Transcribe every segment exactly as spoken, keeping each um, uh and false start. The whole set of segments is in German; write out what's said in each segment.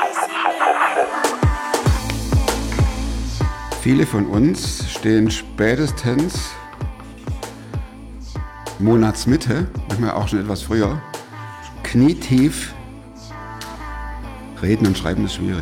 Viele von uns stehen spätestens Monatsmitte, manchmal auch schon etwas früher, knietief. Reden und Schreiben ist schwierig.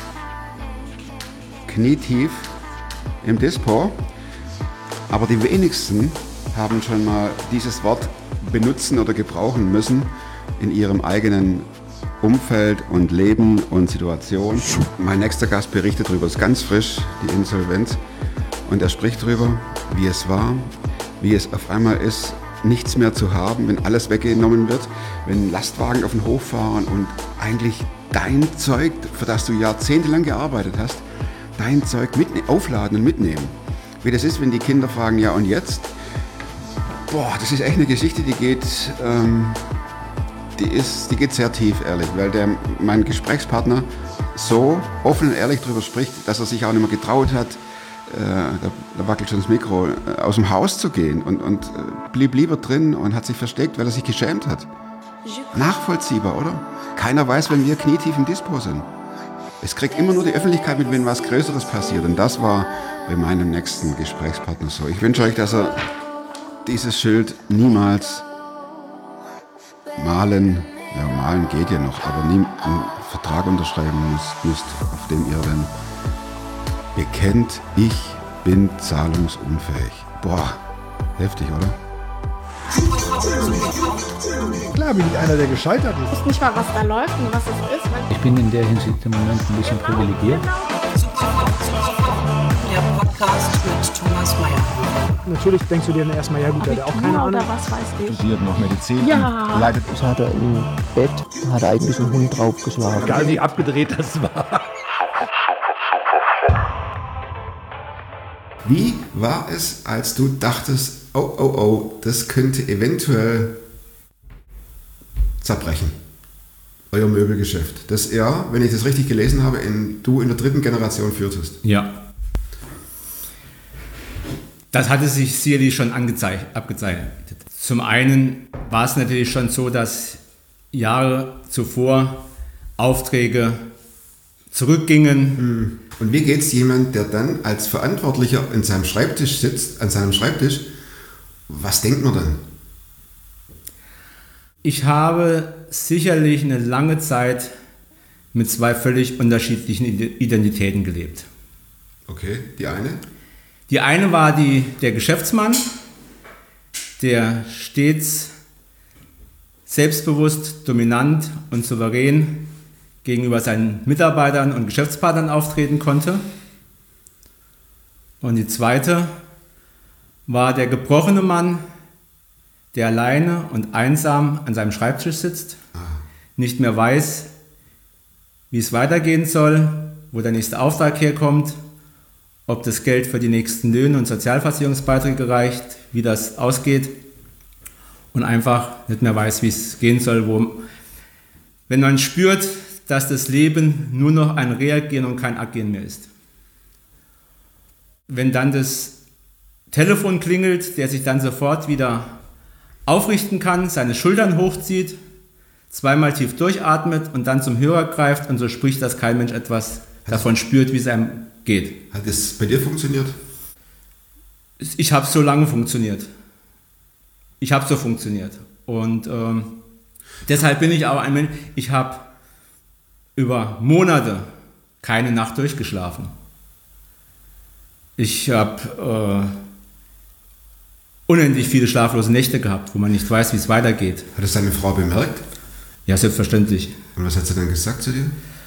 Knietief im Dispo, aber die wenigsten haben schon mal dieses Wort benutzen oder gebrauchen müssen in ihrem eigenen Umfeld und Leben und Situation. Mein nächster Gast berichtet darüber, ist ganz frisch, die Insolvenz. Und er spricht darüber, wie es war, wie es auf einmal ist, nichts mehr zu haben, wenn alles weggenommen wird, wenn Lastwagen auf den Hof fahren und eigentlich dein Zeug, für das du jahrzehntelang gearbeitet hast, dein Zeug mitne- aufladen und mitnehmen. Wie das ist, wenn die Kinder fragen, ja und jetzt? Boah, das ist echt eine Geschichte, die geht... Ähm, Die, ist, die geht sehr tief, ehrlich, weil der, mein Gesprächspartner so offen und ehrlich darüber spricht, dass er sich auch nicht mehr getraut hat, äh, da, da wackelt schon das Mikro, äh, aus dem Haus zu gehen und, und äh, blieb lieber drin und hat sich versteckt, weil er sich geschämt hat. Nachvollziehbar, oder? Keiner weiß, wenn wir knietief im Dispo sind. Es kriegt immer nur die Öffentlichkeit mit, wenn was Größeres passiert. Und das war bei meinem nächsten Gesprächspartner so. Ich wünsche euch, dass er dieses Schild niemals malen, ja malen geht ja noch, aber nie einen Vertrag unterschreiben müsst, müsst, auf dem ihr dann bekennt, ich bin zahlungsunfähig. Boah, heftig, oder? Klar bin ich einer, der gescheitert ist. Ich weiß nicht mal, was da läuft und was es ist. Ich bin in der Hinsicht im Moment ein bisschen privilegiert. Der Podcast mit Thomas Mayer. Natürlich denkst du dir dann erstmal, ja gut, der hat auch keine Ahnung. Oder was weiß ich. Studiert noch Medizin, Ja. leidet. Das hat er im Bett, hat er eigentlich einen Hund draufgeschlagen. Egal wie abgedreht das war. Wie war es, als du dachtest, oh, oh, oh, das könnte eventuell zerbrechen? Euer Möbelgeschäft. Das er, wenn ich das richtig gelesen habe, in, du in der dritten Generation führtest. Ja. Das hatte sich sicherlich schon angezeichnet, abgezeichnet. Zum einen war es natürlich schon so, dass Jahre zuvor Aufträge zurückgingen. Und wie geht es jemand, der dann als Verantwortlicher in seinem Schreibtisch sitzt, an seinem Schreibtisch, was denkt man dann? Ich habe sicherlich eine lange Zeit mit zwei völlig unterschiedlichen Identitäten gelebt. Okay, die eine? Die eine war die, der Geschäftsmann, der stets selbstbewusst, dominant und souverän gegenüber seinen Mitarbeitern und Geschäftspartnern auftreten konnte. Und die zweite war der gebrochene Mann, der alleine und einsam an seinem Schreibtisch sitzt, nicht mehr weiß, wie es weitergehen soll, wo der nächste Auftrag herkommt, ob das Geld für die nächsten Löhne und Sozialversicherungsbeiträge reicht, wie das ausgeht und einfach nicht mehr weiß, wie es gehen soll. Wo, wenn man spürt, dass das Leben nur noch ein Reagieren und kein Agieren mehr ist. Wenn dann das Telefon klingelt, der sich dann sofort wieder aufrichten kann, seine Schultern hochzieht, zweimal tief durchatmet und dann zum Hörer greift und so spricht, dass kein Mensch etwas davon spürt, wie es einem geht. Hat das bei dir funktioniert? Ich habe so lange funktioniert. Ich habe so funktioniert. Und ähm, deshalb bin ich auch ein Mensch, ich habe über Monate keine Nacht durchgeschlafen. Ich habe äh, unendlich viele schlaflose Nächte gehabt, wo man nicht weiß, wie es weitergeht. Hat es deine Frau bemerkt? Ja, selbstverständlich. Und was hat sie dann gesagt zu dir?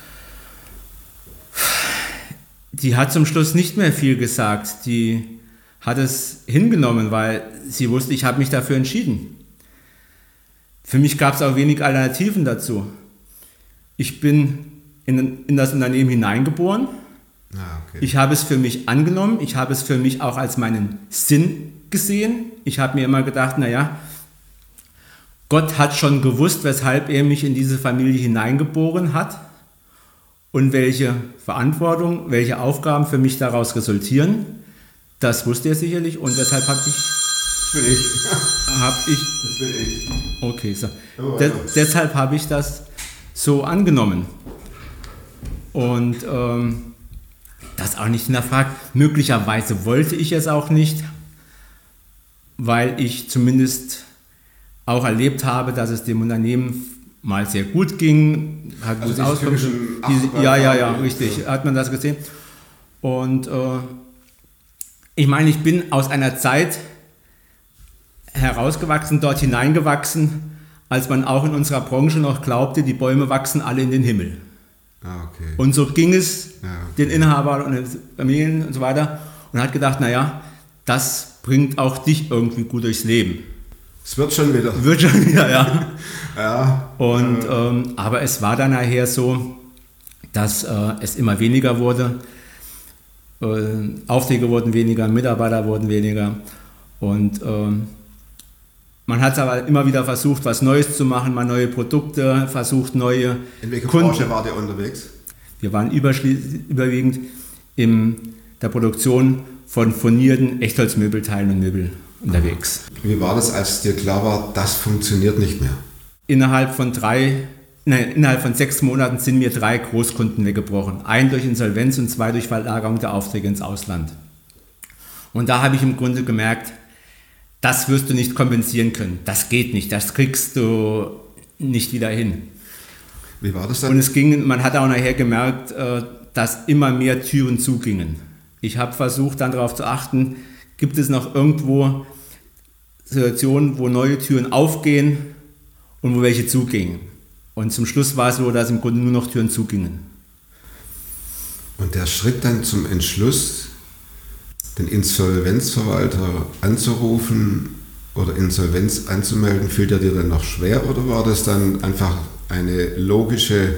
Die hat zum Schluss nicht mehr viel gesagt. Die hat es hingenommen, weil sie wusste, ich habe mich dafür entschieden. Für mich gab es auch wenig Alternativen dazu. Ich bin in, in das Unternehmen hineingeboren. Ah, okay. Ich habe es für mich angenommen. Ich habe es für mich auch als meinen Sinn gesehen. Ich habe mir immer gedacht, naja, Gott hat schon gewusst, weshalb er mich in diese Familie hineingeboren hat und welche Verantwortung, welche Aufgaben für mich daraus resultieren. Das wusste er sicherlich und deshalb habe ich... Das bin ich. Hab ich Das bin ich. okay, so. Oh, De- ja. deshalb habe ich das so angenommen. Und ähm, das auch nicht hinterfragt. Möglicherweise wollte ich es auch nicht, weil ich zumindest auch erlebt habe, dass es dem Unternehmen mal sehr gut ging. Hat Also gut auskommen. Diese, ja, ja, ja, richtig. Hat man das gesehen. Und äh, ich meine, ich bin aus einer Zeit herausgewachsen, dort hineingewachsen, als man auch in unserer Branche noch glaubte, die Bäume wachsen alle in den Himmel. Ah, okay. Und so ging es Ja, okay. den Inhabern und den Familien und so weiter und hat gedacht, naja, das bringt auch dich irgendwie gut durchs Leben. Es wird schon wieder. Wird schon wieder, ja. Ja. Und, ähm, aber es war dann nachher so, dass äh, es immer weniger wurde. Äh, Aufträge wurden weniger, Mitarbeiter wurden weniger. Und ähm, man hat aber immer wieder versucht, was Neues zu machen, mal neue Produkte, versucht neue In welcher Kunden. Branche war der unterwegs? Wir waren überwiegend in der Produktion von furnierten Echtholzmöbelteilen und Möbel unterwegs. Wie war das, als dir klar war, das funktioniert nicht mehr? Innerhalb von drei, nein, innerhalb von sechs Monaten sind mir drei Großkunden weggebrochen. Ein durch Insolvenz und zwei durch Verlagerung der Aufträge ins Ausland. Und da habe ich im Grunde gemerkt, das wirst du nicht kompensieren können. Das geht nicht, das kriegst du nicht wieder hin. Wie war das dann? Und es ging, man hat auch nachher gemerkt, dass immer mehr Türen zugingen. Ich habe versucht, dann darauf zu achten, gibt es noch irgendwo Situationen, wo neue Türen aufgehen und wo welche zugingen. Und zum Schluss war es so, dass im Grunde nur noch Türen zugingen. Und der Schritt dann zum Entschluss, den Insolvenzverwalter anzurufen oder Insolvenz anzumelden, fiel der dir dann noch schwer oder war das dann einfach eine logische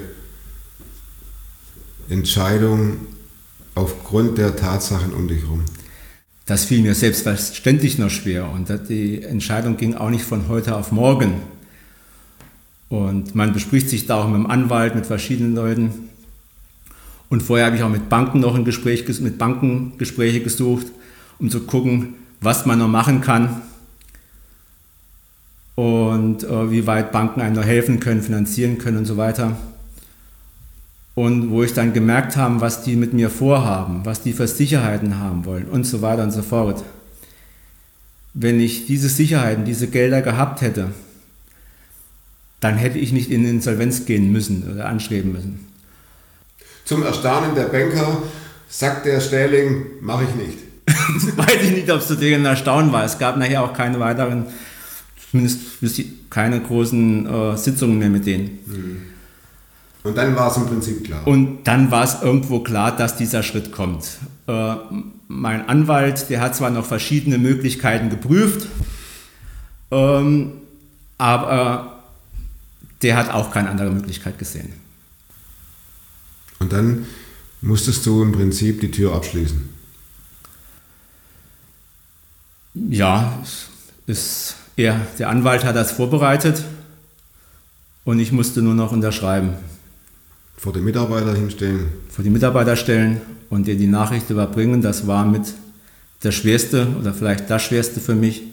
Entscheidung aufgrund der Tatsachen um dich herum? Das fiel mir selbstverständlich noch schwer und die Entscheidung ging auch nicht von heute auf morgen. Und man bespricht sich da auch mit dem Anwalt, mit verschiedenen Leuten. Und vorher habe ich auch mit Banken noch ein Gespräch, mit Banken Gespräche gesucht, um zu gucken, was man noch machen kann und äh, wie weit Banken einem noch helfen können, finanzieren können und so weiter. Und wo ich dann gemerkt habe, was die mit mir vorhaben, was die für Sicherheiten haben wollen und so weiter und so fort. Wenn ich diese Sicherheiten, diese Gelder gehabt hätte, dann hätte ich nicht in Insolvenz gehen müssen oder anstreben müssen. Zum Erstaunen der Banker sagt der Stähling, mache ich nicht. Weiß ich nicht, ob es zu denen Erstaunen war. Es gab nachher auch keine weiteren, zumindest keine großen äh, Sitzungen mehr mit denen. Mhm. Und dann war es im Prinzip klar. Und dann war es irgendwo klar, dass dieser Schritt kommt. Äh, mein Anwalt, der hat zwar noch verschiedene Möglichkeiten geprüft, ähm, aber der hat auch keine andere Möglichkeit gesehen. Und dann musstest du im Prinzip die Tür abschließen. Ja, ist, er, der Anwalt hat das vorbereitet und ich musste nur noch unterschreiben. Vor den Mitarbeiter hinstellen. Vor die Mitarbeiter stellen und ihr die Nachricht überbringen. Das war mit das Schwerste oder vielleicht das Schwerste für mich.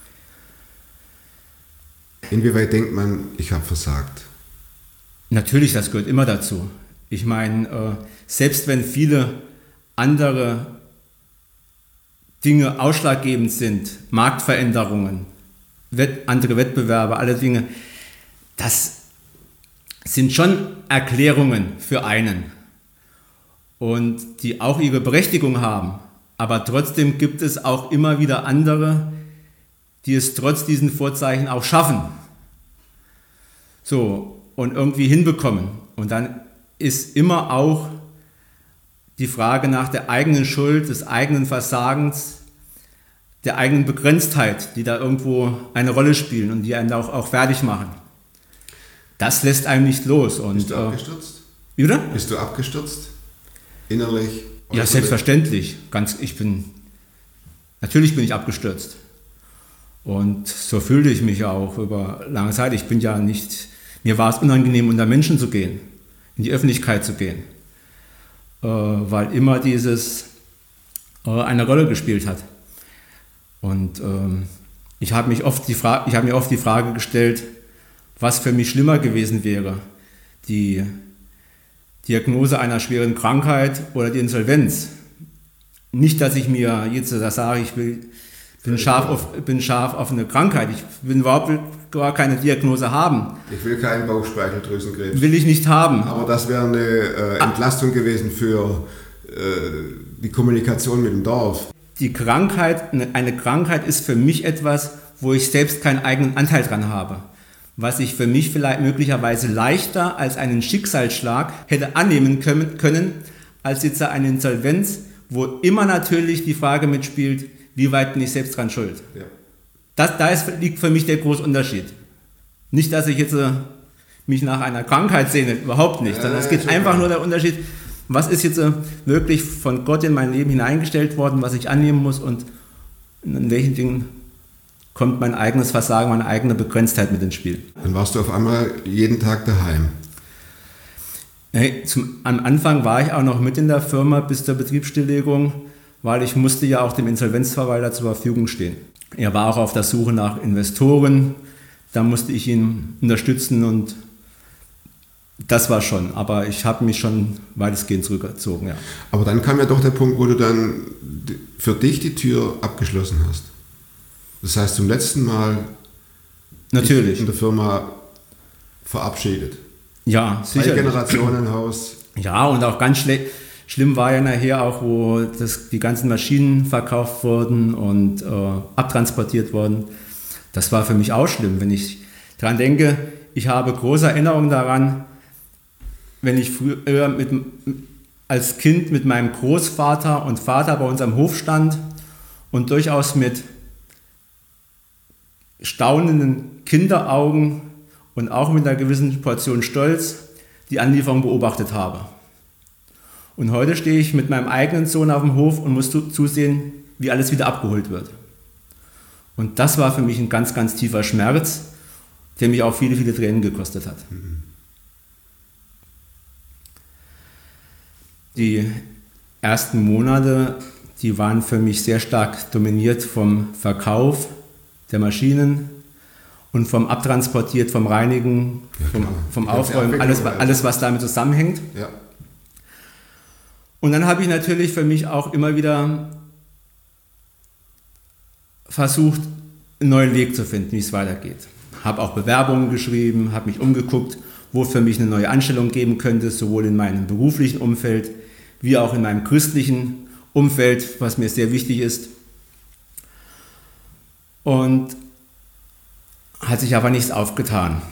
Inwieweit denkt man, ich habe versagt? Natürlich, das gehört immer dazu. Ich meine, äh, selbst wenn viele andere Dinge ausschlaggebend sind, Marktveränderungen, Wett, andere Wettbewerbe, alle Dinge, das sind schon Erklärungen für einen und die auch ihre Berechtigung haben. Aber trotzdem gibt es auch immer wieder andere, die es trotz diesen Vorzeichen auch schaffen. So, und irgendwie hinbekommen. Und dann ist immer auch die Frage nach der eigenen Schuld, des eigenen Versagens, der eigenen Begrenztheit, die da irgendwo eine Rolle spielen und die einen auch, auch fertig machen. Das lässt einem nicht los. Und, Bist du äh, abgestürzt? Wie oder? Bist du abgestürzt? Innerlich? Ja, äußerlich? selbstverständlich. Ganz, ich bin, natürlich bin ich abgestürzt. Und so fühlte ich mich auch über lange Zeit. Ich bin ja nicht, mir war es unangenehm, unter Menschen zu gehen, in die Öffentlichkeit zu gehen, äh, weil immer dieses äh, eine Rolle gespielt hat. Und ähm, ich habe mich oft die Fra- ich habe mir oft die Frage gestellt, was für mich schlimmer gewesen wäre, die Diagnose einer schweren Krankheit oder die Insolvenz. Nicht, dass ich mir jetzt da sage, ich will, bin, scharf auf, bin scharf auf eine Krankheit. Ich will überhaupt gar keine Diagnose haben. Ich will keinen Bauchspeicheldrüsenkrebs. Will ich nicht haben. Aber das wäre eine äh, Entlastung gewesen für äh, die Kommunikation mit dem Dorf. Die Krankheit, eine Krankheit ist für mich etwas, wo ich selbst keinen eigenen Anteil dran habe. Was ich für mich vielleicht möglicherweise leichter als einen Schicksalsschlag hätte annehmen können, als jetzt eine Insolvenz, wo immer natürlich die Frage mitspielt, wie weit bin ich selbst dran schuld. Ja. Das, da ist, liegt für mich der große Unterschied. Nicht, dass ich jetzt äh, mich nach einer Krankheit sehne, überhaupt nicht, sondern ja, es geht super. einfach nur der Unterschied, was ist jetzt äh, wirklich von Gott in mein Leben hineingestellt worden, was ich annehmen muss und in welchen Dingen kommt mein eigenes Versagen, meine eigene Begrenztheit mit ins Spiel. Dann warst du auf einmal jeden Tag daheim. Hey, zum, am Anfang war ich auch noch mit in der Firma bis zur Betriebsstilllegung, weil ich musste ja auch dem Insolvenzverwalter zur Verfügung stehen. Er war auch auf der Suche nach Investoren, da musste ich ihn unterstützen und das war schon, aber ich habe mich schon weitestgehend zurückgezogen. Ja. Aber dann kam ja doch der Punkt, wo du dann für dich die Tür abgeschlossen hast. Das heißt, zum letzten Mal Natürlich. in der Firma verabschiedet. Ja, Drei sicher. Generationenhaus. Ja, und auch ganz schle- schlimm war ja nachher auch, wo das, die ganzen Maschinen verkauft wurden und äh, abtransportiert wurden. Das war für mich auch schlimm, wenn ich daran denke. Ich habe große Erinnerungen daran, wenn ich früher mit, als Kind mit meinem Großvater und Vater bei uns am Hof stand und durchaus mit staunenden Kinderaugen und auch mit einer gewissen Portion Stolz die Anlieferung beobachtet habe. Und heute stehe ich mit meinem eigenen Sohn auf dem Hof und muss zusehen, wie alles wieder abgeholt wird. Und das war für mich ein ganz, ganz tiefer Schmerz, der mich auch viele, viele Tränen gekostet hat. Die ersten Monate, die waren für mich sehr stark dominiert vom Verkauf der Maschinen und vom Abtransportiert, vom Reinigen, Ja, vom, klar. vom Die ganze Aufräumen, alles, Abwicklung, alles, was damit zusammenhängt. Ja. Und dann habe ich natürlich für mich auch immer wieder versucht, einen neuen Weg zu finden, wie es weitergeht. Habe auch Bewerbungen geschrieben, habe mich umgeguckt, wo es für mich eine neue Anstellung geben könnte, sowohl in meinem beruflichen Umfeld wie auch in meinem christlichen Umfeld, was mir sehr wichtig ist. Und hat sich aber nichts aufgetan.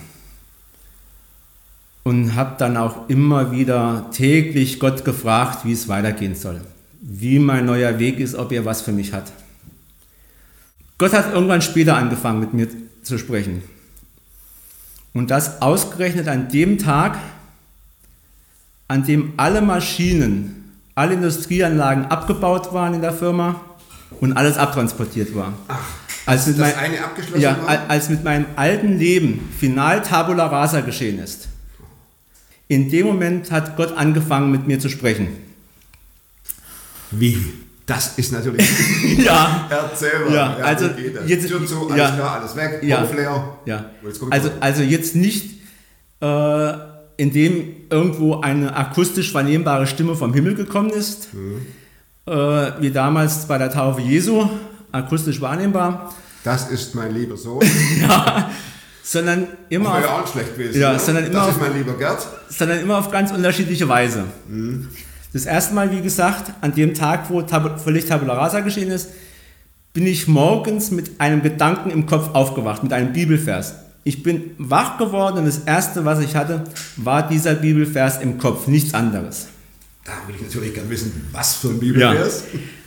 Und habe dann auch immer wieder täglich Gott gefragt, wie es weitergehen soll. Wie mein neuer Weg ist, ob er was für mich hat. Gott hat irgendwann später angefangen, mit mir zu sprechen. Und das ausgerechnet an dem Tag, an dem alle Maschinen, alle Industrieanlagen abgebaut waren in der Firma und alles abtransportiert war. Ach, als mit das mein, eine abgeschlossen ja, war? als mit meinem alten Leben final Tabula Rasa geschehen ist. In dem Moment hat Gott angefangen, mit mir zu sprechen. Wie? Das ist natürlich... Ja. Erzähl mal. Ja, also wie geht das? jetzt- Tür zu, alles ja. klar, alles weg, Ja. Hof leer. Ja. Jetzt guck ich Also, mal. also jetzt nicht, äh, indem irgendwo eine akustisch vernehmbare Stimme vom Himmel gekommen ist, Mhm. äh, wie damals bei der Taufe Jesu, akustisch wahrnehmbar, Das ist mein lieber Sohn. sondern immer, Wäre ja auf, auch nicht schlecht gewesen. Ja, ne? sondern immer das auf- ist mein lieber Gerd. sondern immer auf ganz unterschiedliche Weise. Das erste Mal, wie gesagt, an dem Tag, wo tab- völlig Tabula Rasa geschehen ist, bin ich morgens mit einem Gedanken im Kopf aufgewacht, mit einem Bibelvers. Ich bin wach geworden und das Erste, was ich hatte, war dieser Bibelvers im Kopf, nichts anderes. Da will ich natürlich gerne wissen, was für ein Bibelvers.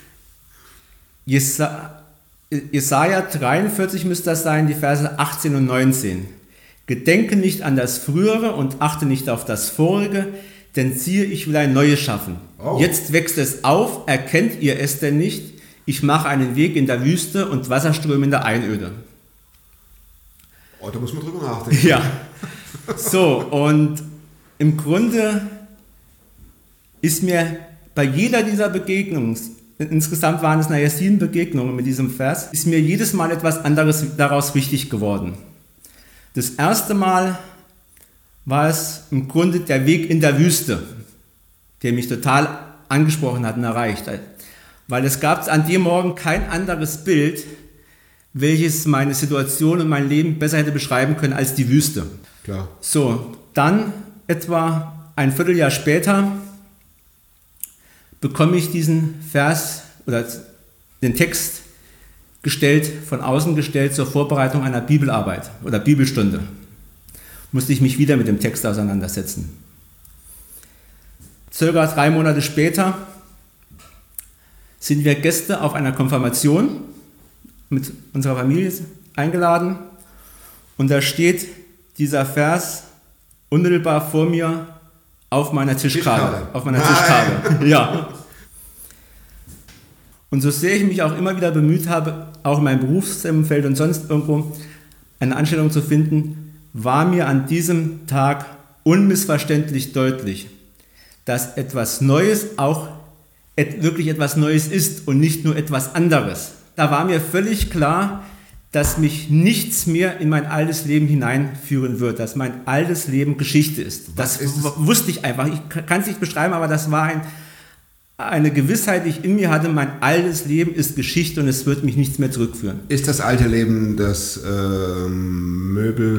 Jesa- Jesaja dreiundvierzig müsste das sein, die Verse achtzehn und neunzehn. Gedenke nicht an das Frühere und achte nicht auf das Vorige, denn siehe, ich will ein Neues schaffen. Oh. Jetzt wächst es auf, erkennt ihr es denn nicht? Ich mache einen Weg in der Wüste und Wasserströme in der Einöde. Oh, da muss man drüber nachdenken. Ja, so, und im Grunde ist mir bei jeder dieser Begegnungen, insgesamt waren es nachher sieben Begegnungen mit diesem Vers, ist mir jedes Mal etwas anderes daraus wichtig geworden. Das erste Mal war es im Grunde der Weg in der Wüste. der mich total angesprochen hat und erreicht hat. Weil es gab an dem Morgen kein anderes Bild, welches meine Situation und mein Leben besser hätte beschreiben können als die Wüste. Klar. So, dann etwa ein Vierteljahr später bekomme ich diesen Vers oder den Text gestellt, von außen gestellt zur Vorbereitung einer Bibelarbeit oder Bibelstunde. Musste ich mich wieder mit dem Text auseinandersetzen. Circa drei Monate später sind wir Gäste auf einer Konfirmation mit unserer Familie eingeladen und da steht dieser Vers unmittelbar vor mir auf meiner Tischkarte. Tischkarte. Auf meiner Nein. Tischkarte. Ja. Und so sehr ich mich auch immer wieder bemüht habe, auch in meinem Berufsumfeld und sonst irgendwo eine Anstellung zu finden, war mir an diesem Tag unmissverständlich deutlich, dass etwas Neues auch et- wirklich etwas Neues ist und nicht nur etwas anderes. Da war mir völlig klar, dass mich nichts mehr in mein altes Leben hineinführen wird, dass mein altes Leben Geschichte ist. Was Das ist es? w- wusste ich einfach. Ich kann es nicht beschreiben, aber das war ein, eine Gewissheit, die ich in mir hatte, mein altes Leben ist Geschichte und es wird mich nichts mehr zurückführen. Ist das alte Leben das ähm,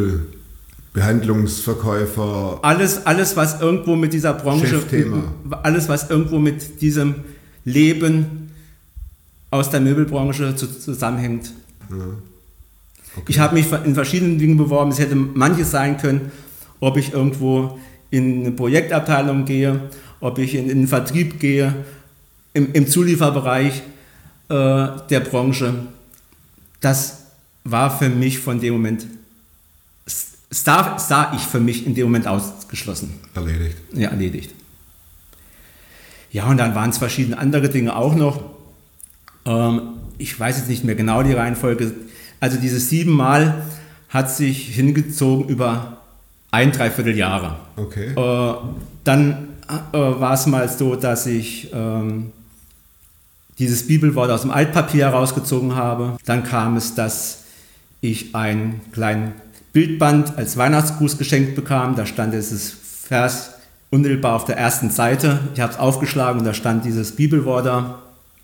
Möbelbehandlungsverkäufer? Alles, alles, was irgendwo mit dieser Branche, Chefthema. alles, was irgendwo mit diesem Leben aus der Möbelbranche zu, zusammenhängt. Okay. Ich habe mich in verschiedenen Dingen beworben. Es hätte manches sein können, ob ich irgendwo in eine Projektabteilung gehe, ob ich in, in den Vertrieb gehe, im, im Zulieferbereich äh, der Branche. Das war für mich von dem Moment, sah, sah ich für mich in dem Moment ausgeschlossen. Erledigt. Ja, erledigt. Ja, und dann waren es verschiedene andere Dinge auch noch. Ähm, ich weiß jetzt nicht mehr genau die Reihenfolge. Also dieses siebenmal hat sich hingezogen über ein, dreiviertel Jahre. Okay. Äh, dann äh, war es mal so, dass ich ähm, dieses Bibelwort aus dem Altpapier herausgezogen habe. Dann kam es, dass ich einen kleinen Bildband als Weihnachtsgruß geschenkt bekam. Da stand dieses Vers unmittelbar auf der ersten Seite. Ich habe es aufgeschlagen und da stand dieses Bibelwort da.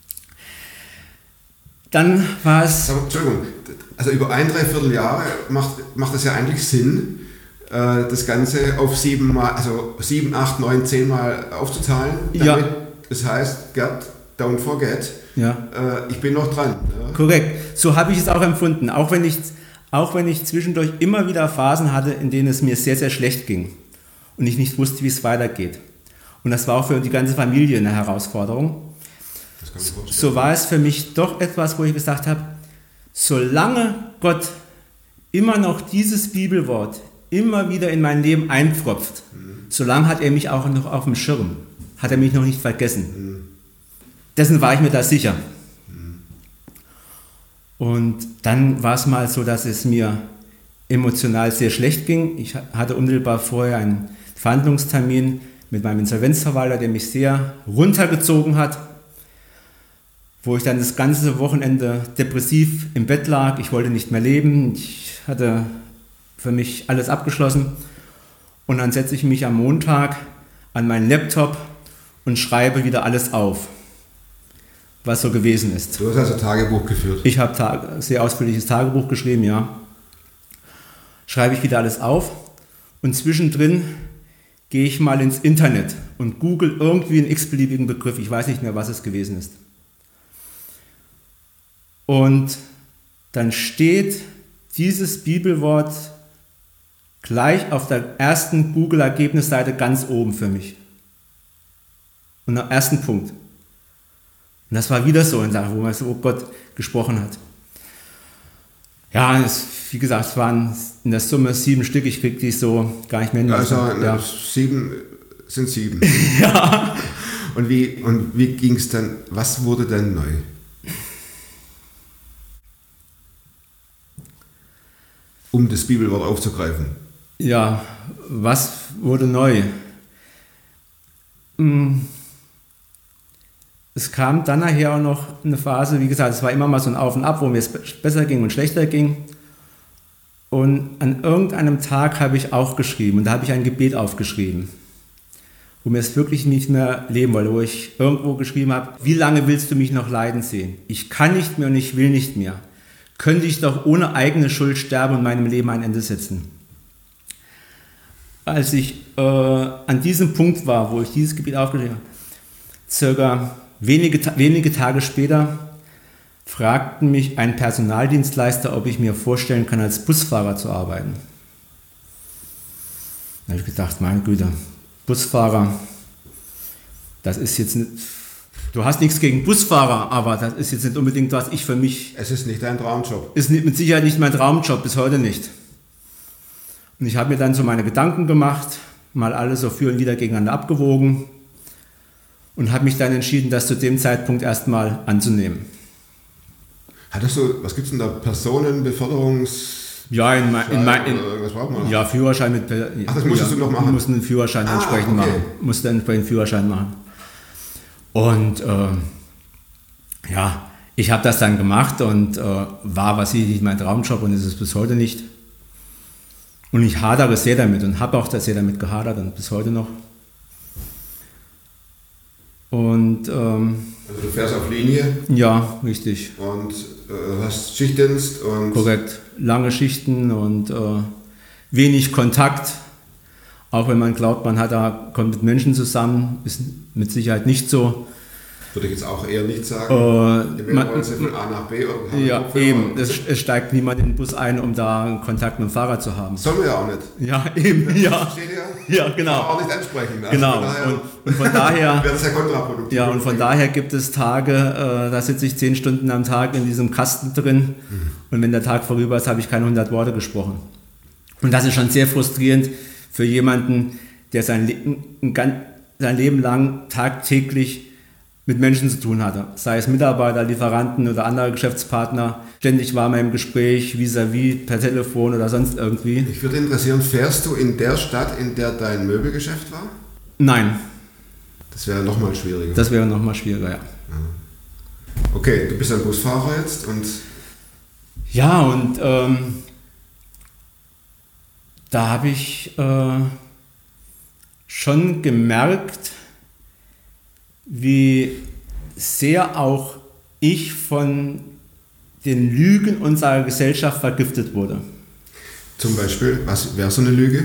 Dann war es... Aber, Entschuldigung, also über ein, dreiviertel Jahre macht, macht es ja eigentlich Sinn, äh, das Ganze auf sieben Mal, also sieben, acht, neun, zehn Mal aufzuteilen. Damit, Ja. Das heißt, Gerd, don't forget, Ja. äh, ich bin noch dran. Ja? Korrekt, so habe ich es auch empfunden, auch wenn, ich, auch wenn ich zwischendurch immer wieder Phasen hatte, in denen es mir sehr, sehr schlecht ging und ich nicht wusste, wie es weitergeht. Und das war auch für die ganze Familie eine Herausforderung. Das kann ich mir vorstellen. So war es für mich doch etwas, wo ich gesagt habe, solange Gott immer noch dieses Bibelwort immer wieder in mein Leben einpfropft, mhm. solange hat er mich auch noch auf dem Schirm, hat er mich noch nicht vergessen. Mhm. Dessen war ich mir da sicher. Mhm. Und dann war es mal so, dass es mir emotional sehr schlecht ging. Ich hatte unmittelbar vorher einen Verhandlungstermin mit meinem Insolvenzverwalter, der mich sehr runtergezogen hat, wo ich dann das ganze Wochenende depressiv im Bett lag. Ich wollte nicht mehr leben. Ich hatte für mich alles abgeschlossen. Und dann setze ich mich am Montag an meinen Laptop und schreibe wieder alles auf, was so gewesen ist. Du hast also Tagebuch geführt. Ich habe Tag, sehr ausführliches Tagebuch geschrieben, ja. Schreibe ich wieder alles auf und zwischendrin gehe ich mal ins Internet und google irgendwie einen x-beliebigen Begriff. Ich weiß nicht mehr, was es gewesen ist. Und dann steht dieses Bibelwort gleich auf der ersten Google-Ergebnisseite ganz oben für mich. Und am ersten Punkt. Und das war wieder so eine Sache, wo man so, oh Gott, gesprochen hat. Ja, es, wie gesagt, es waren in der Summe sieben Stück, ich kriege die so gar nicht mehr hin. Also ja. sieben sind sieben. Ja. Und wie, und wie ging es dann, was wurde dann neu? Um das Bibelwort aufzugreifen. Ja, was wurde neu? Es kam dann nachher auch noch eine Phase, wie gesagt, es war immer mal so ein Auf und Ab, wo mir es besser ging und schlechter ging. Und an irgendeinem Tag habe ich auch geschrieben und da habe ich ein Gebet aufgeschrieben. wo mir es wirklich nicht mehr leben wollte, wo ich irgendwo geschrieben habe, wie lange willst du mich noch leiden sehen? Ich kann nicht mehr und ich will nicht mehr. Könnte ich doch ohne eigene Schuld sterben und meinem Leben ein Ende setzen. Als ich äh, an diesem Punkt war, wo ich dieses Gebiet aufgeschrieben habe, circa wenige, wenige Tage später fragten mich ein Personaldienstleister, ob ich mir vorstellen kann, als Busfahrer zu arbeiten. Da habe ich gedacht, mein Güte, Busfahrer, das ist jetzt nicht, du hast nichts gegen Busfahrer, aber das ist jetzt nicht unbedingt, was ich für mich... Es ist nicht dein Traumjob. Ist mit Sicherheit nicht mein Traumjob, bis heute nicht. Und ich habe mir dann so meine Gedanken gemacht, mal alles so für und wieder gegeneinander abgewogen und habe mich dann entschieden, das zu dem Zeitpunkt erstmal anzunehmen. Hattest du, was gibt es denn da, Personenbeförderungs... Ja, in, mein, in, mein, in was braucht man? Ja, Führerschein mit... Ach, das musstest ja, du noch machen? Ich musste einen Führerschein ah, entsprechend okay. machen. Musste entsprechend einen Führerschein machen. Und ähm, ja, ich habe das dann gemacht und äh, war was nicht mein Traumjob und ist es bis heute nicht. Und ich hadere sehr damit und habe auch sehr damit gehadert und bis heute noch. Und ähm, also du fährst auf Linie? Ja, richtig. Und äh, hast Schichtdienst und... Korrekt, lange Schichten und äh, wenig Kontakt. Auch wenn man glaubt, man hat da, kommt mit Menschen zusammen, ist mit Sicherheit nicht so. Würde ich jetzt auch eher nicht sagen. Äh, Die man, wollen sie von A nach B oder ja, eben. Es, es steigt niemand in den Bus ein, um da Kontakt mit dem Fahrrad zu haben. Sollen wir ja auch nicht. Ja, eben. Ja, steht ja. ja genau. Auch nicht ansprechen. Also genau. Von daher, und, und von daher wäre das ja kontraproduktiv. Ja, und von daher gibt es Tage, äh, da sitze ich zehn Stunden am Tag in diesem Kasten drin. Mhm. Und wenn der Tag vorüber ist, habe ich keine hundert Worte gesprochen. Und das ist schon sehr frustrierend für jemanden, der sein, Le- sein Leben lang tagtäglich mit Menschen zu tun hatte. Sei es Mitarbeiter, Lieferanten oder andere Geschäftspartner. Ständig war man im Gespräch, vis-à-vis, per Telefon oder sonst irgendwie. Mich würde interessieren, fährst du in der Stadt, in der dein Möbelgeschäft war? Nein. Das wäre nochmal schwieriger. Das wäre nochmal schwieriger, ja. Okay, du bist ein Busfahrer jetzt und... Ja, und ähm, da habe ich äh, schon gemerkt, wie sehr auch ich von den Lügen unserer Gesellschaft vergiftet wurde. Zum Beispiel, was wäre so eine Lüge?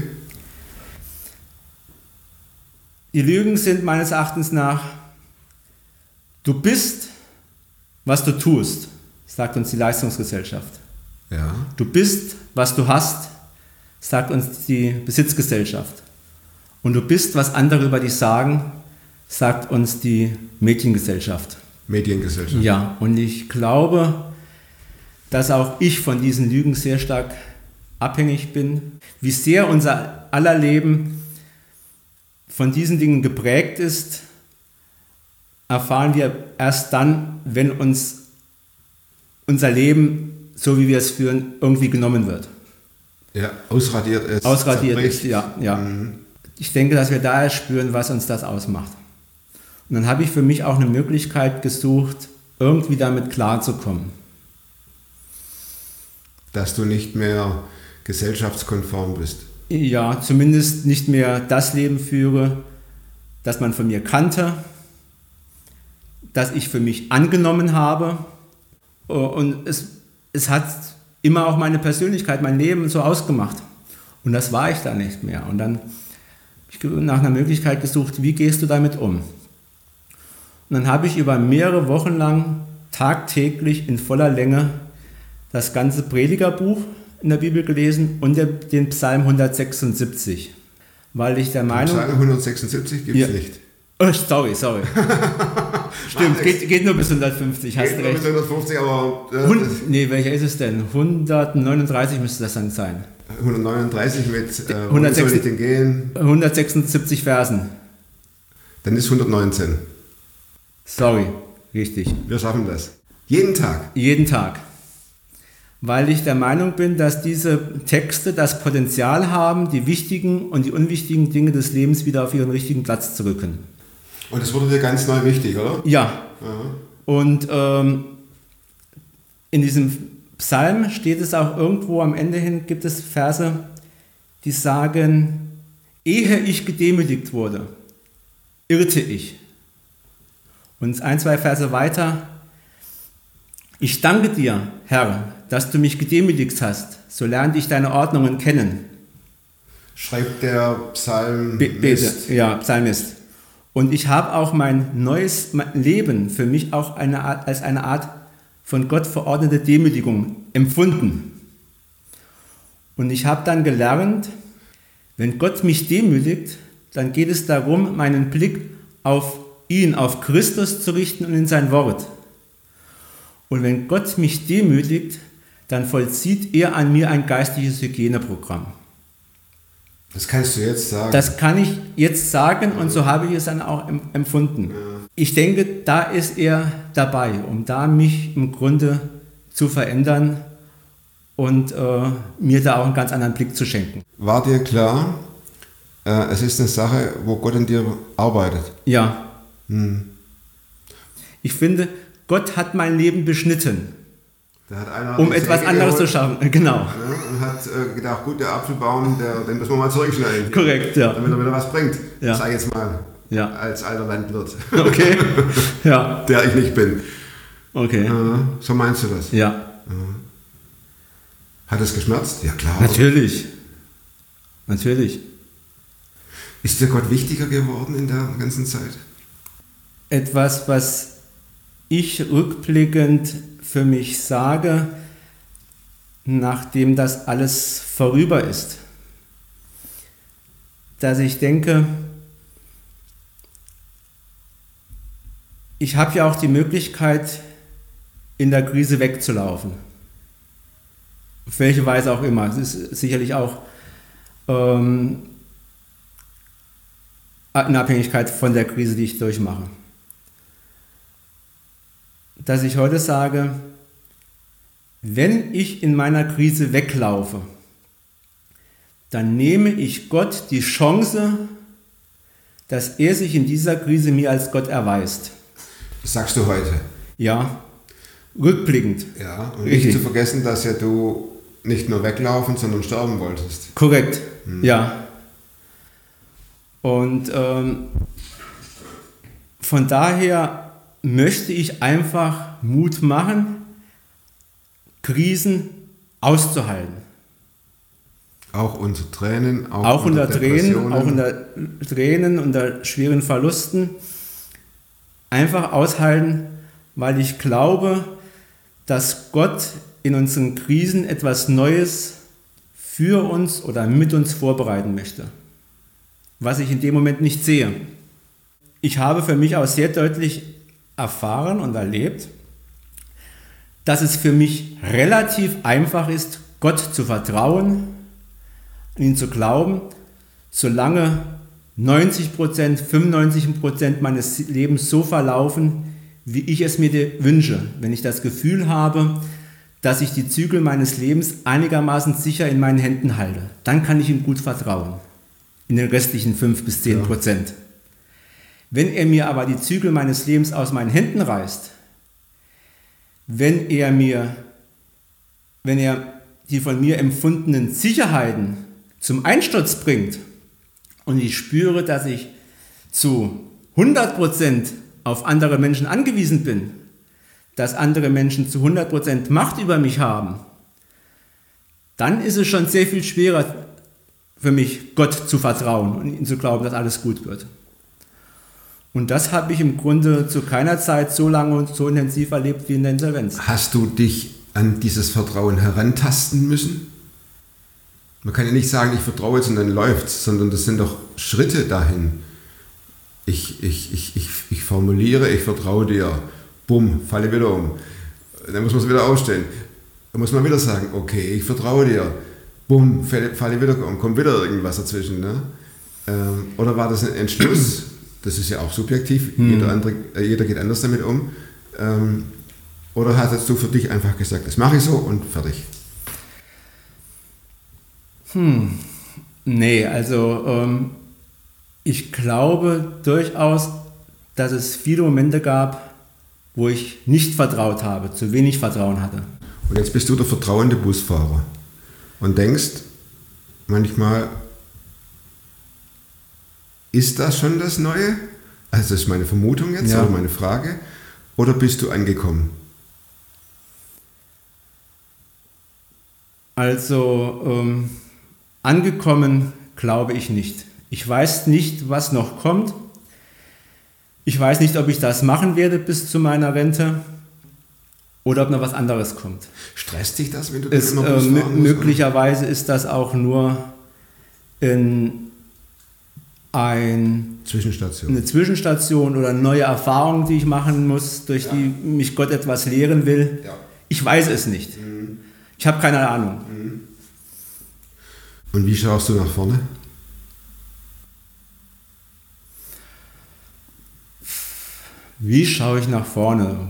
Die Lügen sind meines Erachtens nach, du bist, was du tust, sagt uns die Leistungsgesellschaft. Ja. Du bist, was du hast, sagt uns die Besitzgesellschaft. Und du bist, was andere über dich sagen, sagt uns die Mediengesellschaft. Mediengesellschaft. Ja, und ich glaube, dass auch ich von diesen Lügen sehr stark abhängig bin. Wie sehr unser aller Leben von diesen Dingen geprägt ist, erfahren wir erst dann, wenn uns unser Leben, so wie wir es führen, irgendwie genommen wird. Ja, ausradiert ist. Ausradiert zerbricht. ist, ja. ja. Mhm. Ich denke, dass wir da erst spüren, was uns das ausmacht. Und dann habe ich für mich auch eine Möglichkeit gesucht, irgendwie damit klarzukommen. Dass du nicht mehr gesellschaftskonform bist. Ja, zumindest nicht mehr das Leben führe, das man von mir kannte, das ich für mich angenommen habe. Und es, es hat immer auch meine Persönlichkeit, mein Leben so ausgemacht. Und das war ich da nicht mehr. Und dann habe ich nach einer Möglichkeit gesucht, wie gehst du damit um? Und dann habe ich über mehrere Wochen lang tagtäglich in voller Länge das ganze Predigerbuch in der Bibel gelesen und den Psalm hundertsechsundsiebzig, weil ich der Meinung... Psalm hundertsechsundsiebzig gibt es ja. nicht. Oh, sorry, sorry. Stimmt, geht, geht nur bis hundertfünfzig, hast Geht recht. nur bis hundertfünfzig, aber... Äh, Hund, nee, welcher ist es denn? hundertneununddreißig müsste das dann sein. hundertneununddreißig mit äh, hundertsechs, soll ich denn gehen? hundertsechsundsiebzig Versen. Dann ist hundertneunzehn. Sorry, richtig. Wir schaffen das. Jeden Tag. Jeden Tag. Weil ich der Meinung bin, dass diese Texte das Potenzial haben, die wichtigen und die unwichtigen Dinge des Lebens wieder auf ihren richtigen Platz zu rücken. Und das wurde dir ganz neu wichtig, oder? Ja. Aha. Und ähm, in diesem Psalm steht es auch irgendwo am Ende hin, gibt es Verse, die sagen, ehe ich gedemütigt wurde, irrte ich. Und ein, zwei Verse weiter, ich danke dir, Herr, dass du mich gedemütigt hast, so lernte ich deine Ordnungen kennen. Schreibt der Psalm Be- Bete, ja, Psalmist. Und ich habe auch mein neues Leben für mich auch eine Art, als eine Art von Gott verordnete Demütigung empfunden. Und ich habe dann gelernt, wenn Gott mich demütigt, dann geht es darum, meinen Blick auf ihn, auf Christus zu richten und in sein Wort. Und wenn Gott mich demütigt, dann vollzieht er an mir ein geistliches Hygieneprogramm. Das kannst du jetzt sagen. Das kann ich jetzt sagen und so habe ich es dann auch empfunden. Ja. Ich denke, da ist er dabei, um da mich im Grunde zu verändern und äh, mir da auch einen ganz anderen Blick zu schenken. War dir klar, äh, es ist eine Sache, wo Gott an dir arbeitet? Ja. Hm. Ich finde, Gott hat mein Leben beschnitten, da hat einer um etwas Säge anderes geholt, zu schaffen. Genau. Ja, und hat äh, gedacht, gut, der Apfelbaum, der, den müssen wir mal zurückschneiden. Korrekt, ja. Damit er wieder was bringt. Ja. Sag jetzt mal, ja. Als alter Landwirt. Okay, ja. Der ich nicht bin. Okay. Äh, so meinst du das? Ja. Äh. Hat es geschmerzt? Ja, klar. Natürlich. Natürlich. Ist dir Gott wichtiger geworden in der ganzen Zeit? Etwas, was ich rückblickend für mich sage, nachdem das alles vorüber ist, dass ich denke, ich habe ja auch die Möglichkeit, in der Krise wegzulaufen. Auf welche Weise auch immer. Es ist sicherlich auch ähm, in Abhängigkeit von der Krise, die ich durchmache. Dass ich heute sage, wenn ich in meiner Krise weglaufe, dann nehme ich Gott die Chance, dass er sich in dieser Krise mir als Gott erweist. Das sagst du heute? Ja, rückblickend. Ja, und Richtig. nicht zu vergessen, dass ja du nicht nur weglaufen, sondern sterben wolltest. Korrekt, hm. Ja. Und ähm, von daher möchte ich einfach Mut machen, Krisen auszuhalten. Auch unter Tränen, auch, auch unter, unter Tränen, auch unter Tränen, unter schweren Verlusten. Einfach aushalten, weil ich glaube, dass Gott in unseren Krisen etwas Neues für uns oder mit uns vorbereiten möchte, was ich in dem Moment nicht sehe. Ich habe für mich auch sehr deutlich erfahren und erlebt, dass es für mich relativ einfach ist, Gott zu vertrauen, an ihn zu glauben, solange neunzig Prozent, fünfundneunzig Prozent meines Lebens so verlaufen, wie ich es mir wünsche. Wenn ich das Gefühl habe, dass ich die Zügel meines Lebens einigermaßen sicher in meinen Händen halte, dann kann ich ihm gut vertrauen, in den restlichen fünf bis zehn Prozent. Ja. Wenn er mir aber die Zügel meines Lebens aus meinen Händen reißt, wenn er mir, wenn er die von mir empfundenen Sicherheiten zum Einsturz bringt und ich spüre, dass ich zu hundert Prozent auf andere Menschen angewiesen bin, dass andere Menschen zu hundert Prozent Macht über mich haben, dann ist es schon sehr viel schwerer für mich, Gott zu vertrauen und ihm zu glauben, dass alles gut wird. Und das habe ich im Grunde zu keiner Zeit so lange und so intensiv erlebt wie in der Insolvenz. Hast du dich an dieses Vertrauen herantasten müssen? Man kann ja nicht sagen, ich vertraue jetzt und dann läuft's, sondern das sind doch Schritte dahin. Ich, ich, ich, ich, ich formuliere, ich vertraue dir, bumm, falle wieder um. Dann muss man es wieder aufstellen. Dann muss man wieder sagen, okay, ich vertraue dir, bumm, falle, falle wieder um, kommt wieder irgendwas dazwischen. Ne? Ähm, oder war das ein Entschluss? Das ist ja auch subjektiv, hm. jeder, andere, jeder geht anders damit um. Ähm, oder hattest du für dich einfach gesagt, das mache ich so und fertig? Hm, nee, also ähm, ich glaube durchaus, dass es viele Momente gab, wo ich nicht vertraut habe, zu wenig Vertrauen hatte. Und jetzt bist du der vertrauende Busfahrer und denkst manchmal, ist das schon das Neue? Also das ist meine Vermutung jetzt Ja. oder meine Frage. Oder bist du angekommen? Also ähm, angekommen glaube ich nicht. Ich weiß nicht, was noch kommt. Ich weiß nicht, ob ich das machen werde bis zu meiner Rente oder ob noch was anderes kommt. Stresst dich das, wenn du Es, immer äh, Bus mö- fahren musst, möglicherweise ist das auch nur in ein, oder? Zwischenstation. eine Zwischenstation oder eine neue Erfahrung, die ich machen muss, durch die mich Gott etwas lehren will. Ja. Ich weiß es nicht. Ich habe keine Ahnung. Und wie schaust du nach vorne? Wie schaue ich nach vorne?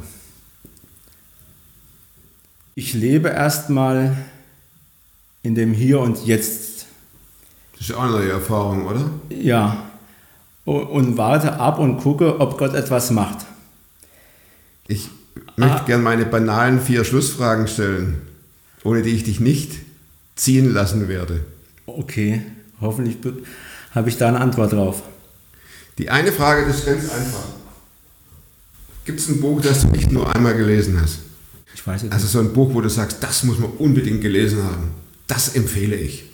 Ich lebe erstmal in dem Hier und Jetzt. Das ist auch eine neue Erfahrung, oder? Ja. Und warte ab und gucke, ob Gott etwas macht. Ich möchte Ah. gerne meine banalen vier Schlussfragen stellen, ohne die ich dich nicht ziehen lassen werde. Okay, hoffentlich be- habe ich da eine Antwort drauf. Die eine Frage, das ist ganz einfach. Gibt es ein Buch, das du nicht nur einmal gelesen hast? Ich weiß es Also so ein Buch, wo du sagst, das muss man unbedingt gelesen haben. Das empfehle ich.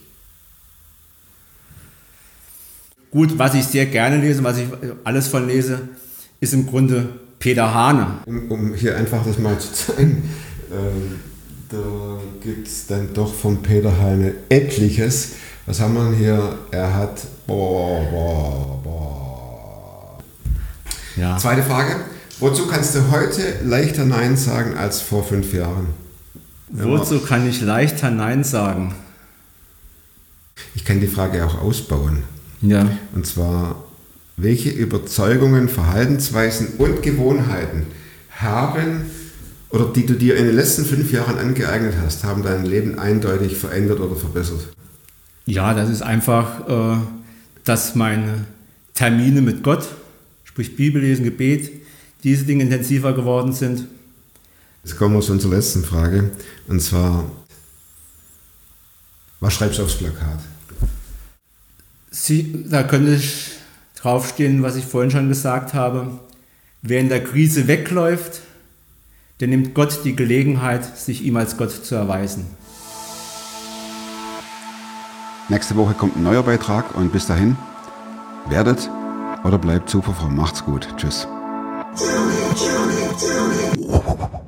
Gut, was ich sehr gerne lese, was ich alles von lese, ist im Grunde Peter Hane. Um, um hier einfach das mal zu zeigen, ähm, da gibt es dann doch von Peter Heine etliches. Was haben wir denn hier? Er hat... Boah, boah, boah. Ja. Zweite Frage. Wozu kannst du heute leichter Nein sagen als vor fünf Jahren? Wozu kann ich leichter Nein sagen? Ich kann die Frage auch ausbauen. Ja. Und zwar, welche Überzeugungen, Verhaltensweisen und Gewohnheiten haben oder die du dir in den letzten fünf Jahren angeeignet hast, haben dein Leben eindeutig verändert oder verbessert? Ja, das ist einfach, äh, dass meine Termine mit Gott, sprich Bibellesen, Gebet, diese Dinge intensiver geworden sind. Jetzt kommen wir zu unserer letzten Frage. Und zwar, was schreibst du aufs Plakat? Sie, da könnte ich draufstehen, was ich vorhin schon gesagt habe. Wer in der Krise wegläuft, der nimmt Gott die Gelegenheit, sich ihm als Gott zu erweisen. Nächste Woche kommt ein neuer Beitrag und bis dahin, werdet oder bleibt super fromm. Macht's gut. Tschüss. Tell me, tell me, tell me.